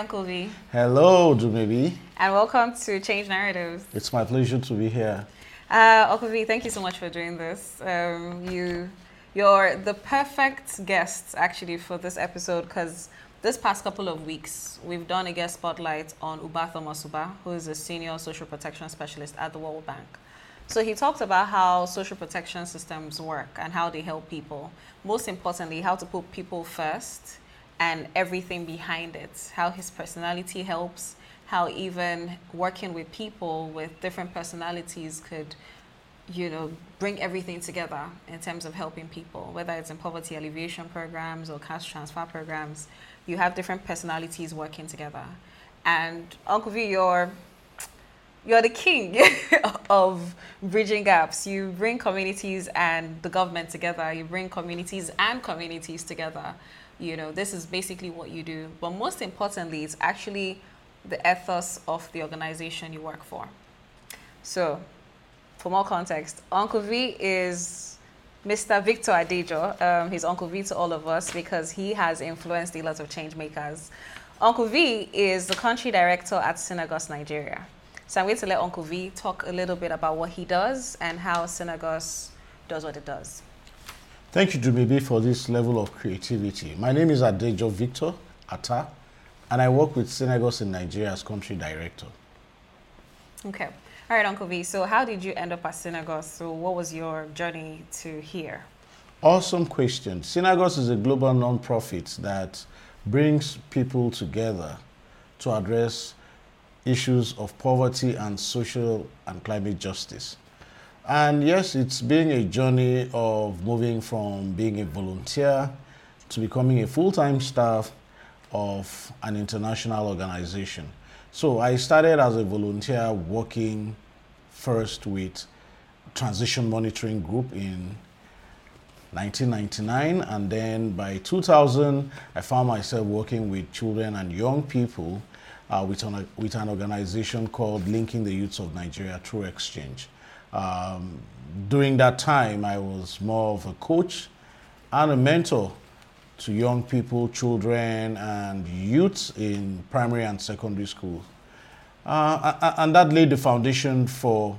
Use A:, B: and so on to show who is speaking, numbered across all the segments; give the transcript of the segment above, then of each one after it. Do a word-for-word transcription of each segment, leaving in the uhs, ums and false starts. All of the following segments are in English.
A: Uncle V.
B: Hello, Dumebi.
A: And welcome to Change Narratives.
B: It's my pleasure to be here.
A: Uh, Uncle V, thank you so much for doing this. Um, you, you're the perfect guest, actually, for this episode, because this past couple of weeks, we've done a guest spotlight on Uba Thomas Uba, who is a senior social protection specialist at the World Bank. So he talked about how social protection systems work and how they help people. Most importantly, how to put people first and everything behind it. How his personality helps, how even working with people with different personalities could, you know, bring everything together in terms of helping people, whether it's in poverty alleviation programs or cash transfer programs. You have different personalities working together. And Uncle V, you're You're the king of bridging gaps. You bring communities and the government together. You bring communities and communities together. You know, this is basically what you do. But most importantly, it's actually the ethos of the organization you work for. So, for more context, Uncle V is Mister Victor Adejo. Um, he's Uncle V to all of us because he has influenced a lot of change makers. Uncle V is the country director at Synagos Nigeria. So I'm going to let Uncle V talk a little bit about what he does and how Synagos does what it does.
B: Thank you, Dumebi, for this level of creativity. My name is Adejo Victor Atta, and I work with Synagos in Nigeria as country director.
A: Okay. All right, Uncle V. So how did you end up at Synagos? So what was your journey to here?
B: Awesome question. Synagos is a global nonprofit that brings people together to address issues of poverty and social and climate justice. And yes, it's been a journey of moving from being a volunteer to becoming a full-time staff of an international organization. So I started as a volunteer working first with Transition Monitoring Group in nineteen ninety-nine, and then by two thousand I found myself working with children and young people Uh, with, an, with an organization called Linking the Youths of Nigeria Through Exchange. Um, during that time, I was more of a coach and a mentor to young people, children, and youths in primary and secondary schools. Uh, and that laid the foundation for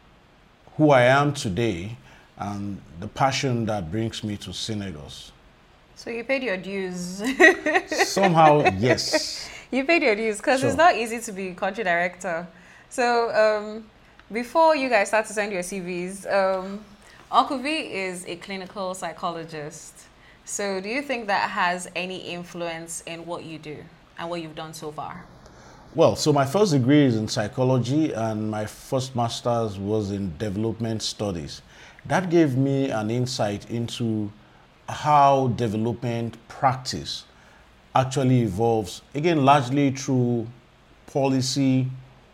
B: who I am today and the passion that brings me to Synagos.
A: So you paid your dues.
B: Somehow, yes.
A: You paid your dues because
B: Sure.
A: It's not easy to be country director. So um, before you guys start to send your C Vs, um, Uncle V is a clinical psychologist. So do you think that has any influence in what you do and what you've done so far?
B: Well, so my first degree is in psychology and my first master's was in development studies. That gave me an insight into how development practice actually evolves, again, largely through policy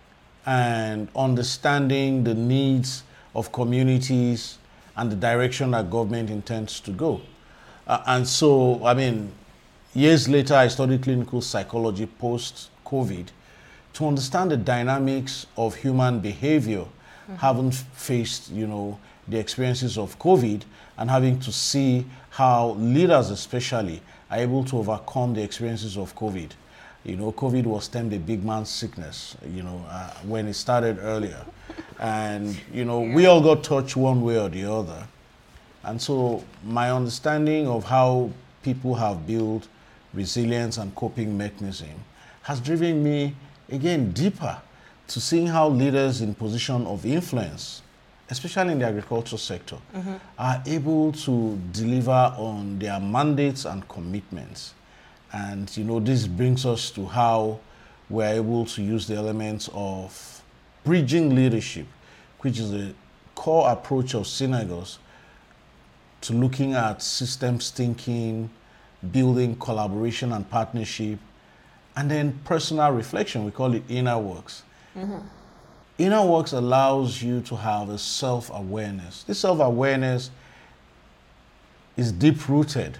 B: and understanding the needs of communities and the direction that government intends to go. Uh, and so, I mean, years later, I studied clinical psychology post-COVID to understand the dynamics of human behavior, mm-hmm. having faced, you know, the experiences of COVID and having to see how leaders especially are able to overcome the experiences of COVID. You know, COVID was termed a big man sickness, you know, uh, when it started earlier. And, you know, yeah. we all got touched one way or the other. And so my understanding of how people have built resilience and coping mechanism has driven me, again, deeper to seeing how leaders in position of influence, especially in the agriculture sector, mm-hmm. are able to deliver on their mandates and commitments. And, you know, this brings us to how we're able to use the elements of bridging leadership, which is a core approach of Synagos to looking at systems thinking, building collaboration and partnership, and then personal reflection. We call it inner works. Mm-hmm. Inner works allows you to have a self-awareness. This self-awareness is deep-rooted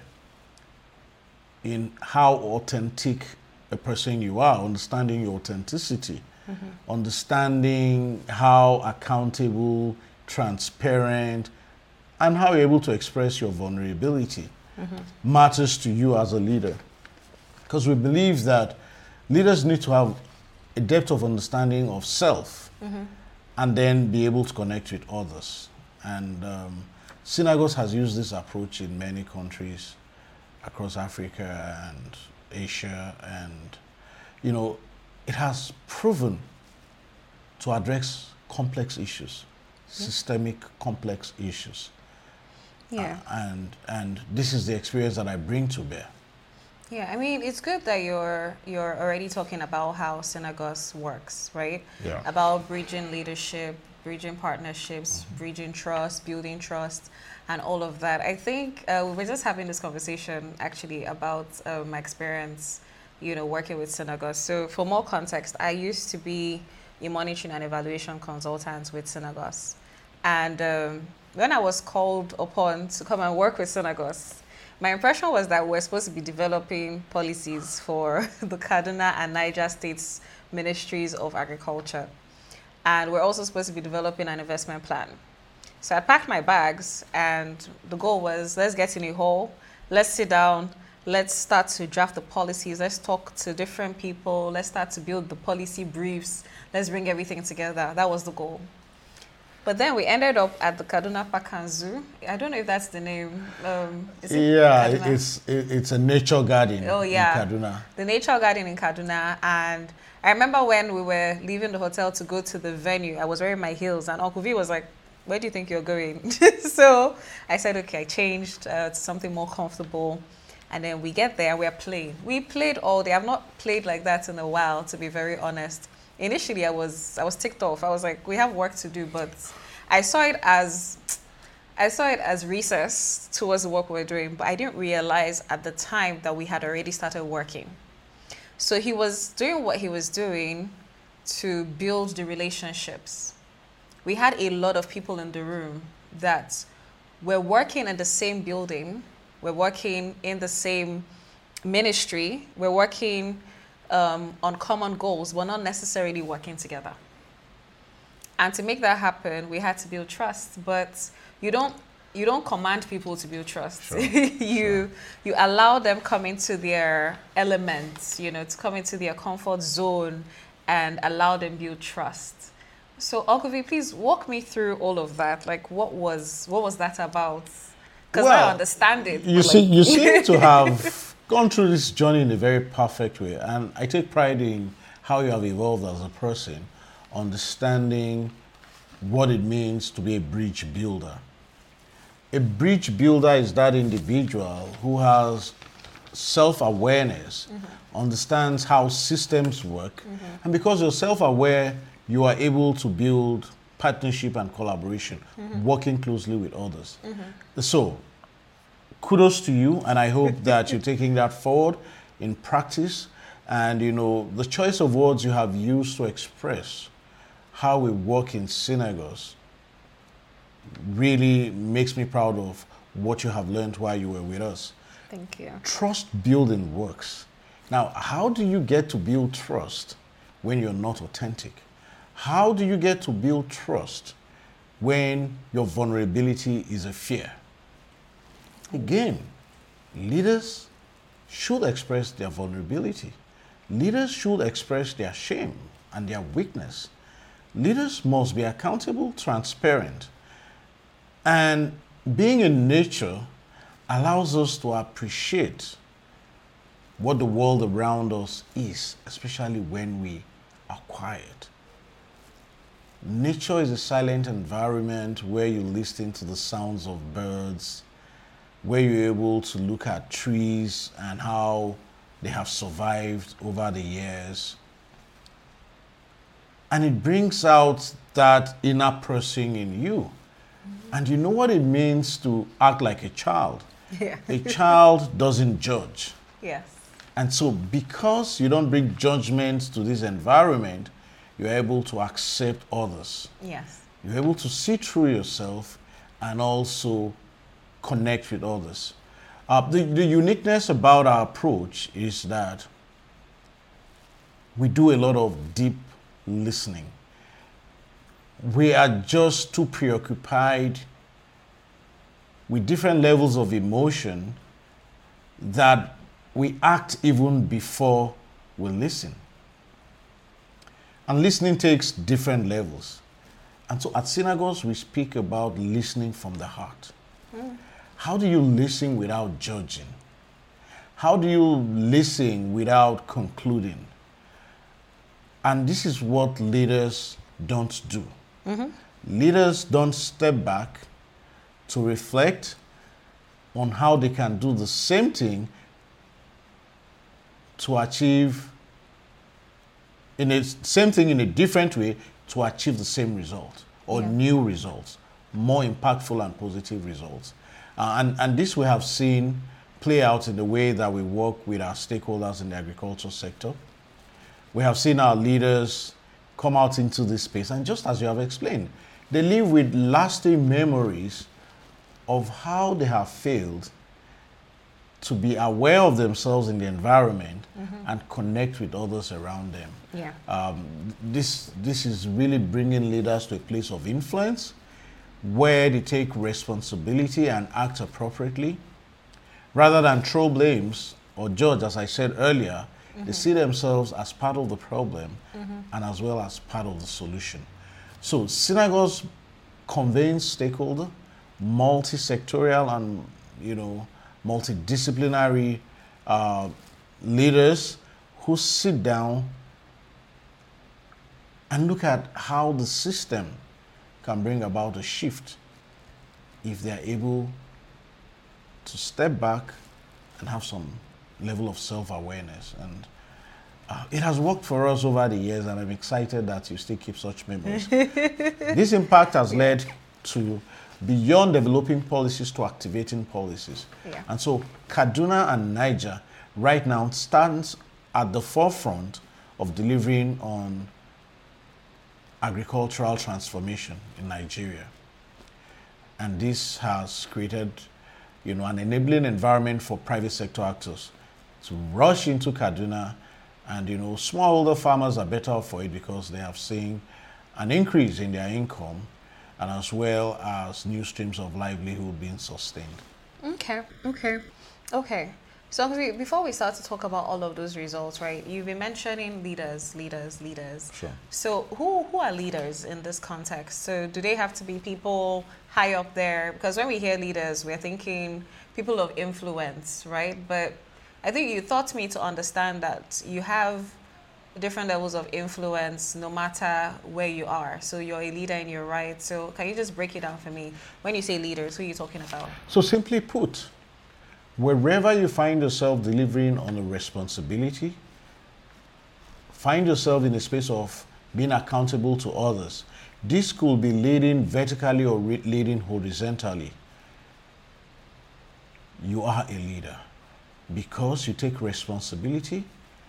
B: in how authentic a person you are, understanding your authenticity, mm-hmm. understanding how accountable, transparent, and how you're able to express your vulnerability mm-hmm. matters to you as a leader. Because we believe that leaders need to have a depth of understanding of self, mm-hmm. and then be able to connect with others. And um, Synagogues has used this approach in many countries across Africa and Asia, and you know, it has proven to address complex issues, mm-hmm. systemic complex issues.
A: Yeah.
B: Uh, and and this is the experience that I bring to bear.
A: Yeah, I mean, it's good that you're you're already talking about how Synagogues works, right?
B: Yeah.
A: About bridging leadership, bridging partnerships, mm-hmm. bridging trust, building trust, and all of that. I think uh, we were just having this conversation actually about uh, my experience, you know, working with Synagogues. So for more context, I used to be a monitoring and evaluation consultant with Synagogues. And um, when I was called upon to come and work with Synagogues, my impression was that we're supposed to be developing policies for the Kaduna and Niger States Ministries of Agriculture. And we're also supposed to be developing an investment plan. So I packed my bags, and the goal was, let's get in a hall, let's sit down, let's start to draft the policies, let's talk to different people, let's start to build the policy briefs, let's bring everything together. That was the goal. But then we ended up at the Kaduna Park and Zoo. I don't know if that's the name. Um, is it
B: yeah,
A: Kaduna?
B: it's it, it's a nature garden
A: oh, yeah.
B: in Kaduna.
A: The nature garden in Kaduna. And I remember when we were leaving the hotel to go to the venue, I was wearing my heels, and Uncle V was like, where do you think you're going? So I said, okay, I changed uh, to something more comfortable. And then we get there, we're playing. We played all day. I've not played like that in a while, to be very honest. Initially, I was I was ticked off. I was like, we have work to do, but I saw it as I saw it as recess towards the work we were doing, but I didn't realize at the time that we had already started working. So he was doing what he was doing to build the relationships. We had a lot of people in the room that were working in the same building, we're working in the same ministry, we're working um, on common goals, we're not necessarily working together. And to make that happen, we had to build trust. But you don't you don't command people to build trust.
B: Sure.
A: you
B: sure.
A: you allow them come into their elements, you know, to come into their comfort zone and allow them build trust. So Ogilvy, please walk me through all of that. Like, what was what was that about? Because
B: well,
A: I understand it.
B: You see, like you seem to have gone through this journey in a very perfect way, and I take pride in how you have evolved as a person, understanding what it means to be a bridge builder. A bridge builder is that individual who has self-awareness, mm-hmm. understands how systems work, mm-hmm. and because you're self-aware, you are able to build partnership and collaboration, mm-hmm. working closely with others. Mm-hmm. So, kudos to you, and I hope that you're taking that forward in practice. And you know, the choice of words you have used to express how we work in Synagogues really makes me proud of what you have learned while you were with us.
A: Thank you.
B: Trust building works. Now, how do you get to build trust when you're not authentic? How do you get to build trust when your vulnerability is a fear? Again, leaders should express their vulnerability. Leaders should express their shame and their weakness. Leaders must be accountable, transparent. And being in nature allows us to appreciate what the world around us is, especially when we are quiet. Nature is a silent environment where you listen to the sounds of birds, where you're able to look at trees and how they have survived over the years. And it brings out that inner person in you. Mm-hmm. And you know what it means to act like a child.
A: Yeah.
B: A child doesn't judge.
A: Yes.
B: And so because you don't bring judgment to this environment, you're able to accept others.
A: Yes.
B: You're able to see through yourself and also connect with others. Uh, the, the uniqueness about our approach is that we do a lot of deep listening. We are just too preoccupied with different levels of emotion that we act even before we listen. And listening takes different levels. And so at Synagogues, we speak about listening from the heart. Mm. How do you listen without judging? How do you listen without concluding? And this is what leaders don't do. Mm-hmm. Leaders don't step back to reflect on how they can do the same thing to achieve in the same thing in a different way to achieve the same result or yeah. new results, more impactful and positive results. Uh, and, and this we have seen play out in the way that we work with our stakeholders in the agriculture sector. We have seen our leaders come out into this space, and just as you have explained, they live with lasting memories of how they have failed to be aware of themselves in the environment mm-hmm. and connect with others around them.
A: Yeah.
B: Um, this, this is really bringing leaders to a place of influence where they take responsibility and act appropriately. Rather than throw blames or judge, as I said earlier, mm-hmm. they see themselves as part of the problem mm-hmm. and as well as part of the solution. So Synagogues convenes stakeholder, multi-sectorial and, you know, multidisciplinary uh, leaders who sit down and look at how the system can bring about a shift if they are able to step back and have some level of self-awareness. And uh, it has worked for us over the years, and I'm excited that you still keep such memories. This impact has led to beyond developing policies to activating policies.
A: Yeah.
B: And so Kaduna and Niger right now stands at the forefront of delivering on agricultural transformation in Nigeria. And this has created, you know, an enabling environment for private sector actors to rush into Kaduna, and, you know, smallholder farmers are better off for it because they have seen an increase in their income and as well as new streams of livelihood being sustained.
A: Okay, okay, okay. So before we start to talk about all of those results, right, you've been mentioning leaders, leaders, leaders.
B: Sure.
A: So who, who are leaders in this context? So do they have to be people high up there? Because when we hear leaders, we're thinking people of influence, right? But I think you taught me to understand that you have different levels of influence no matter where you are. So you're a leader in your right. So can you just break it down for me? When you say leaders, who are you talking about?
B: So simply put, wherever you find yourself delivering on a responsibility, find yourself in a space of being accountable to others. This could be leading vertically or re- leading horizontally. You are a leader because you take responsibility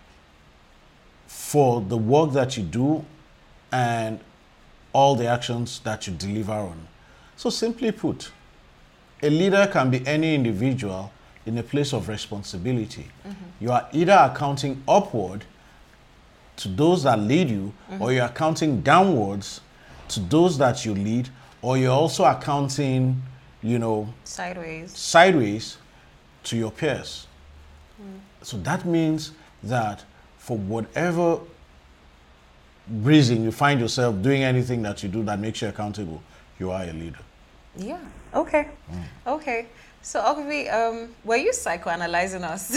B: for the work that you do and all the actions that you deliver on. So simply put, a leader can be any individual in a place of responsibility. Mm-hmm. You are either accounting upward to those that lead you, mm-hmm. or you're accounting downwards to those that you lead, or you're also accounting, you know,
A: sideways,
B: sideways to your peers. Mm. So that means that for whatever reason you find yourself doing anything that you do that makes you accountable, you are a leader.
A: Yeah. Okay. Mm. Okay. So, Ogvi, um, were you psychoanalyzing us?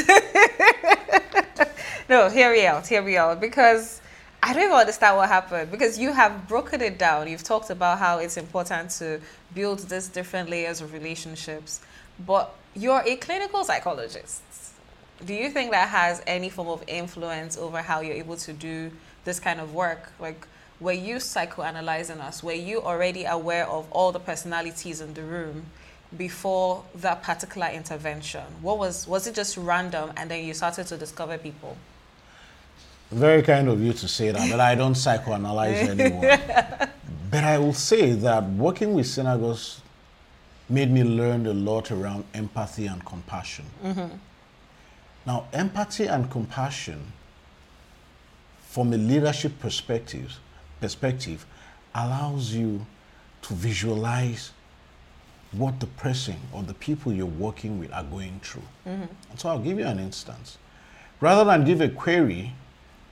A: No, hear me out, hear me out, because I don't even understand what happened, because you have broken it down. You've talked about how it's important to build these different layers of relationships, but you're a clinical psychologist. Do you think that has any form of influence over how you're able to do this kind of work? Like, were you psychoanalyzing us? Were you already aware of all the personalities in the room before that particular intervention? What was, was it just random and then you started to discover people?
B: Very kind of you to say that, but I don't psychoanalyze anyone. But I will say that working with Synagogues made me learn a lot around empathy and compassion. Mm-hmm. Now, empathy and compassion, from a leadership perspective, perspective, allows you to visualize what the person or the people you're working with are going through. Mm-hmm. And so I'll give you an instance. Rather than give a query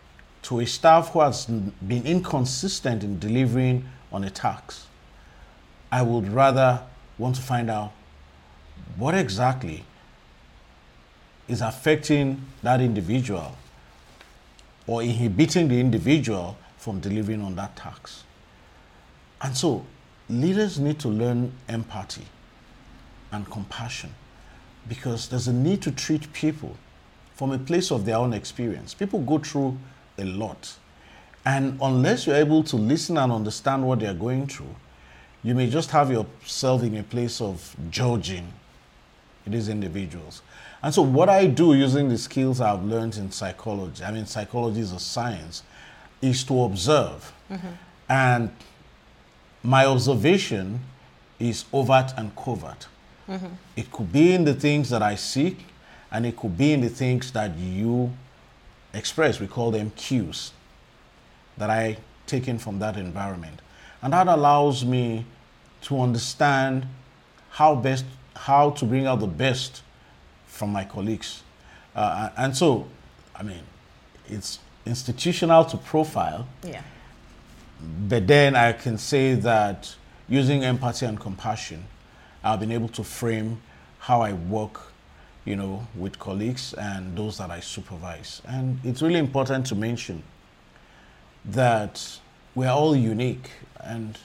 B: to a staff who has been inconsistent in delivering on a task, I would rather want to find out what exactly is affecting that individual or inhibiting the individual from delivering on that task. And so leaders need to learn empathy and compassion, because there's a need to treat people from a place of their own experience. People go through a lot. And unless you're able to listen and understand what they're going through, you may just have yourself in a place of judging these individuals. And so what I do using the skills I've learned in psychology, I mean, psychology is a science, is to observe. Mm-hmm. And my observation is overt and covert. Mm-hmm. It could be in the things that I seek, and it could be in the things that you express. We call them cues that I take in from that environment. And that allows me to understand how best, how to bring out the best from my colleagues. Uh, and so, I mean, it's institutional to profile.
A: Yeah.
B: But then I can say that using empathy and compassion, I've been able to frame how I work, you know, with colleagues and those that I supervise. And it's really important to mention that we're all unique, and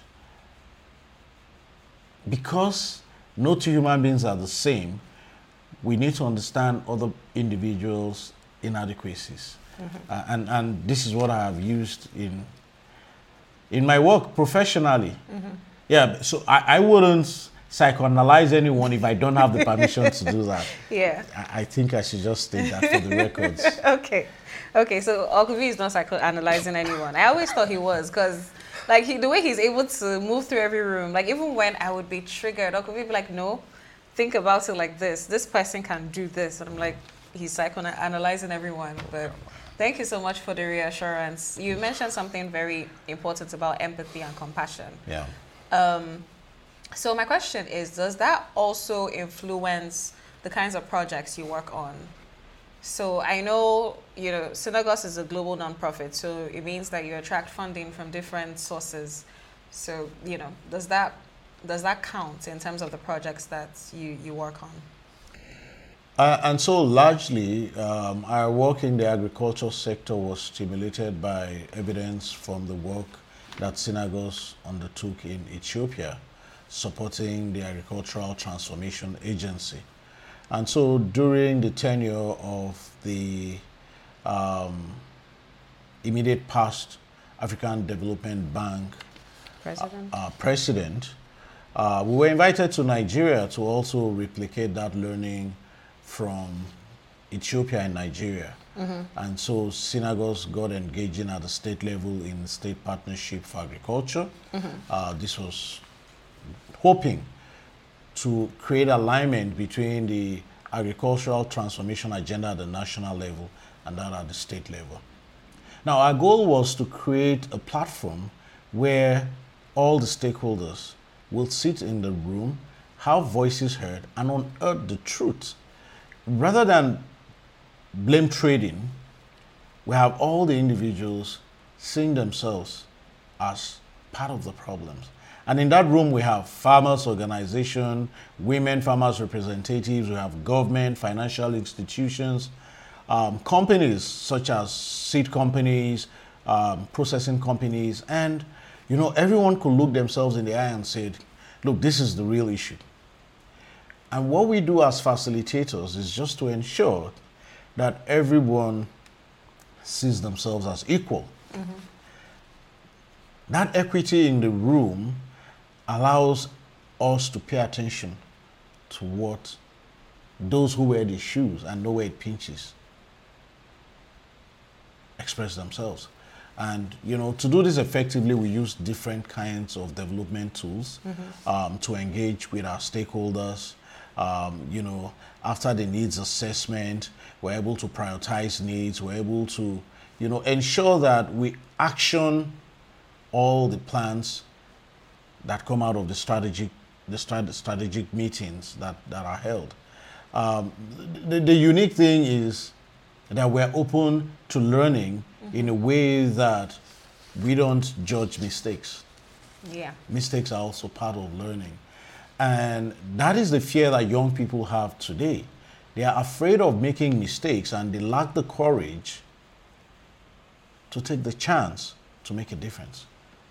B: because no two human beings are the same, we need to understand other individuals' inadequacies. Mm-hmm. Uh, and, and this is what I have used in in my work professionally. Mm-hmm. Yeah, so I, I wouldn't psychoanalyze anyone if I don't have the permission to do that.
A: Yeah.
B: I, I think I should just state that for the records.
A: Okay. Okay, so Uncle V is not psychoanalyzing anyone. I always thought he was, because like he, the way he's able to move through every room, like even when I would be triggered, Uncle V would be like, no, think about it like this. This person can do this. And I'm like, he's psychoanalyzing everyone. But thank you so much for the reassurance. You mentioned something very important about empathy and compassion.
B: Yeah.
A: Um, so my question is, does that also influence the kinds of projects you work on? So I know, you know, Synagos is a global nonprofit, so it means that you attract funding from different sources. So, you know, does that does that count in terms of the projects that you, you work on?
B: Uh, and so largely, um, our work in the agriculture sector was stimulated by evidence from the work that Synagos undertook in Ethiopia, supporting the Agricultural Transformation Agency. And so during the tenure of the um, immediate past African Development Bank
A: president,
B: uh, uh, president uh, we were invited to Nigeria to also replicate that learning from Ethiopia and Nigeria. Mm-hmm. And so Synagos got engaging at the state level in State Partnership for Agriculture. Mm-hmm. Uh, this was hoping to create alignment between the agricultural transformation agenda at the national level and that at the state level. Now, our goal was to create a platform where all the stakeholders will sit in the room, have voices heard, and unearth the truth. Rather than blame trading, we have all the individuals seeing themselves as part of the problems. And in that room, we have farmers' organization, women farmers representatives, we have government, financial institutions, um, companies such as seed companies, um, processing companies, and you know, everyone could look themselves in the eye and say, look, this is the real issue. And what we do as facilitators is just to ensure that everyone sees themselves as equal. Mm-hmm. That equity in the room allows us to pay attention to what those who wear the shoes and know where it pinches express themselves. And, you know, to do this effectively, we use different kinds of development tools mm-hmm. um, to engage with our stakeholders. Um, you know, after the needs assessment, we're able to prioritize needs. We're able to, you know, ensure that we action all the plans that come out of the strategic, the strat- strategic meetings that, that are held. Um, the, the unique thing is that we're open to learning mm-hmm. mm-hmm. in a way that we don't judge mistakes.
A: Yeah.
B: Mistakes are also part of learning. And that is the fear that young people have today. They are afraid of making mistakes and they lack the courage to take the chance to make a difference.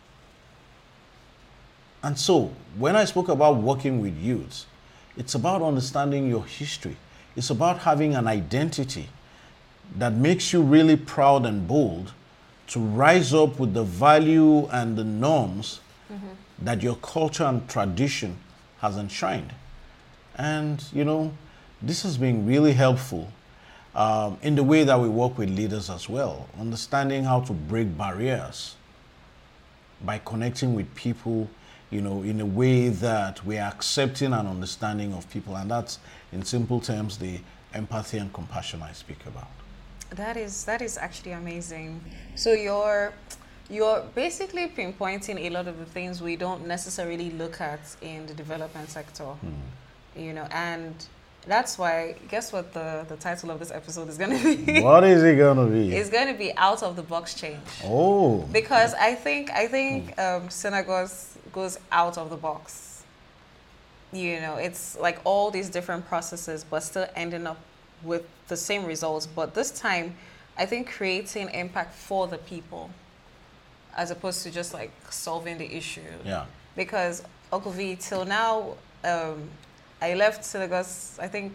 B: And so, when I spoke about working with youths, it's about understanding your history. It's about having an identity that makes you really proud and bold to rise up with the value and the norms mm-hmm. that your culture and tradition has enshrined. And, you know, this has been really helpful um, in the way that we work with leaders as well, understanding how to break barriers by connecting with people, you know, in a way that we are accepting and understanding of people. And that's, in simple terms, the empathy and compassion I speak about.
A: That is that is actually amazing. So you're you're basically pinpointing a lot of the things we don't necessarily look at in the development sector, mm. you know, and that's why, guess what the, the title of this episode is going to be?
B: What is it going to be?
A: It's going to be Out of the Box Change.
B: Oh.
A: Because I think I think um, Synagos goes out of the box. You know, it's like all these different processes, but still ending up with the same results. But this time, I think creating impact for the people, as opposed to just like solving the issue.
B: Yeah.
A: Because Okovi, till now, um, I left Synagos, I think,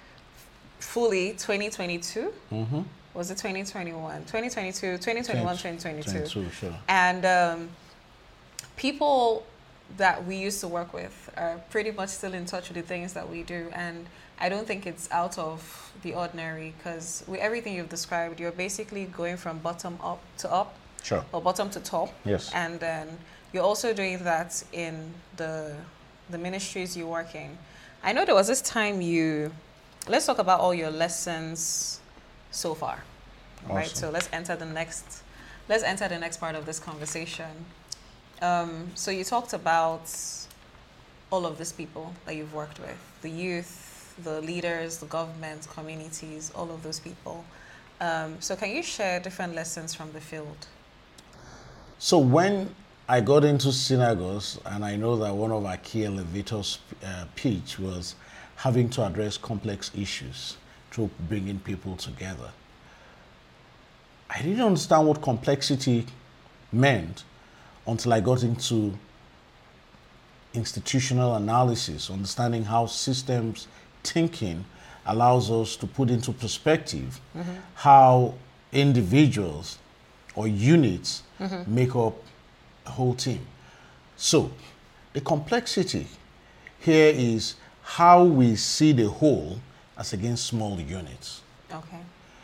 A: fully twenty twenty-two. Mm-hmm. Was it twenty twenty-one? twenty twenty-two, twenty twenty-one, twenty twenty-two.
B: twenty-two, sure.
A: And um, people that we used to work with are pretty much still in touch with the things that we do. And I don't think it's out of the ordinary, because with everything you've described, you're basically going from bottom up to up.
B: Sure.
A: Or bottom to top.
B: Yes.
A: And then you're also doing that in the the ministries you work in. I know there was this time you, let's talk about all your lessons so far, awesome. Right? So let's enter the next, let's enter the next part of this conversation. Um, so you talked about all of these people that you've worked with, the youth, the leaders, the government, communities, all of those people. Um, so can you share different lessons from the field?
B: So when I got into Synagos, and I know that one of our key elevators uh, pitch was having to address complex issues through bringing people together. I didn't understand what complexity meant until I got into institutional analysis, understanding how systems thinking allows us to put into perspective mm-hmm. how individuals or units mm-hmm. make up a whole team. So the complexity here is how we see the whole as against small units.
A: Okay.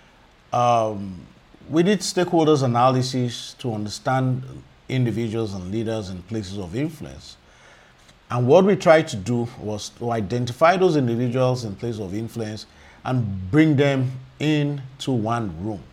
B: Um, we did stakeholders analysis to understand individuals and leaders in places of influence. And what we tried to do was to identify those individuals in places of influence and bring them into one room.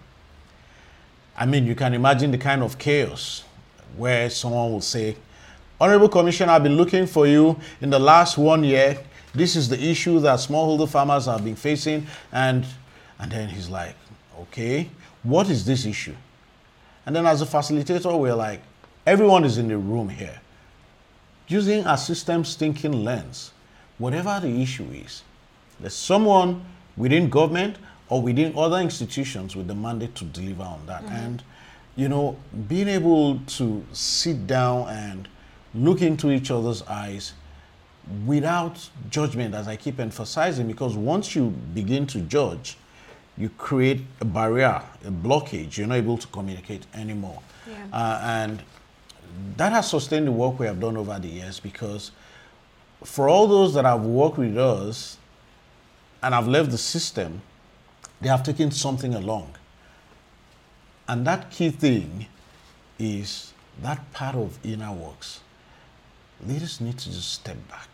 B: I mean, you can imagine the kind of chaos where someone will say, Honorable Commissioner, I've been looking for you in the last one year. This is the issue that smallholder farmers have been facing. And, and then he's like, okay, what is this issue? And then as a facilitator, we're like, everyone is in the room here. Using a systems thinking lens, whatever the issue is, there's someone within government or within other institutions with the mandate to deliver on that. Mm-hmm. And, you know, being able to sit down and look into each other's eyes without judgment, as I keep emphasizing, because once you begin to judge, you create a barrier, a blockage. You're not able to communicate anymore.
A: Yeah.
B: Uh, and that has sustained the work we have done over the years, because for all those that have worked with us and have left the system, they have taken something along. And that key thing is that part of inner works. Leaders need to just step back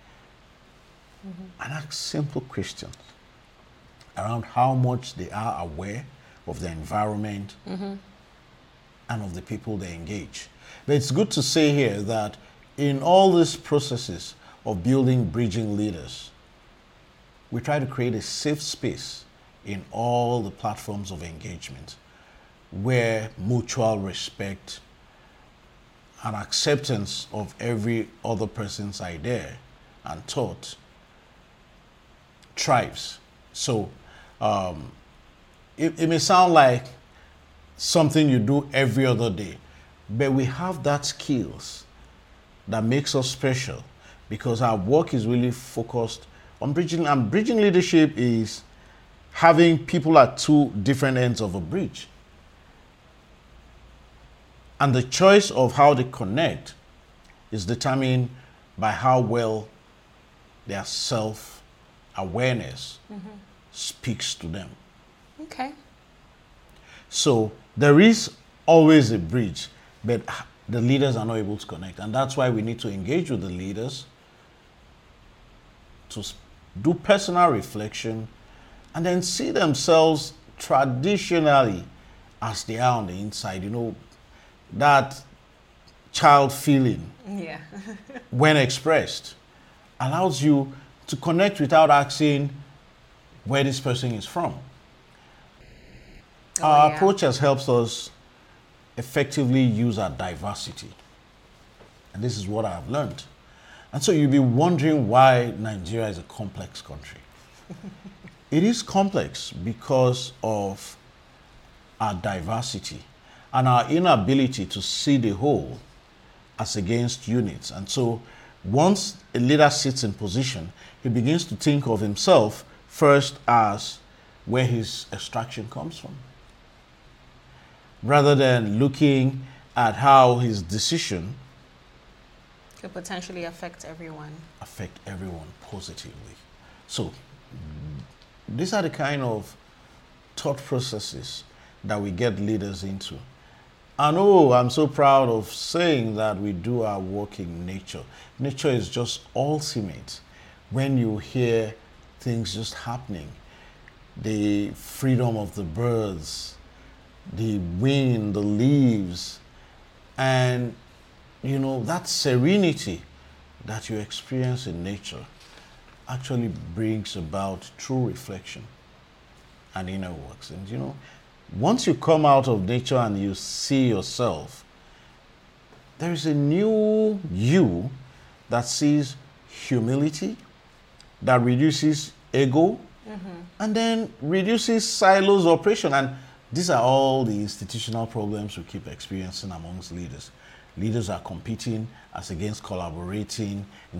B: mm-hmm. and ask simple questions around how much they are aware of the environment mm-hmm. and of the people they engage. But it's good to say here that in all these processes of building bridging leaders, we try to create a safe space in all the platforms of engagement. where mutual respect and acceptance of every other person's idea and thought thrives. So um, it, it may sound like something you do every other day, but we have that skills that makes us special because our work is really focused on bridging, and bridging leadership is having people at two different ends of a bridge. And the choice of how they connect is determined by how well their self-awareness mm-hmm. speaks to them.
A: Okay.
B: So there is always a bridge, but the leaders are not able to connect. And that's why we need to engage with the leaders to do personal reflection and then see themselves traditionally as they are on the inside. You know, that child feeling,
A: yeah.
B: when expressed, allows you to connect without asking where this person is from.
A: Oh,
B: our
A: yeah.
B: approach has helped us effectively use our diversity. And this is what I've learned. And so you'll be wondering why Nigeria is a complex country. It is complex because of our diversity and our inability to see the whole as against units. And so once a leader sits in position, he begins to think of himself first as where his extraction comes from, rather than looking at how his decision
A: could potentially affect everyone.
B: Affect everyone positively. So these are the kind of thought processes that we get leaders into. And oh, I'm so proud of saying that we do our work in nature. Nature is just ultimate. When you hear things just happening, the freedom of the birds, the wind, the leaves, and you know, that serenity that you experience in nature actually brings about true reflection and inner works. And you know, once you come out of nature and you see yourself, there is a new you that sees humility, that reduces ego, mm-hmm. and then reduces silos operation. And these are all the institutional problems we keep experiencing amongst leaders. Leaders are competing as against collaborating in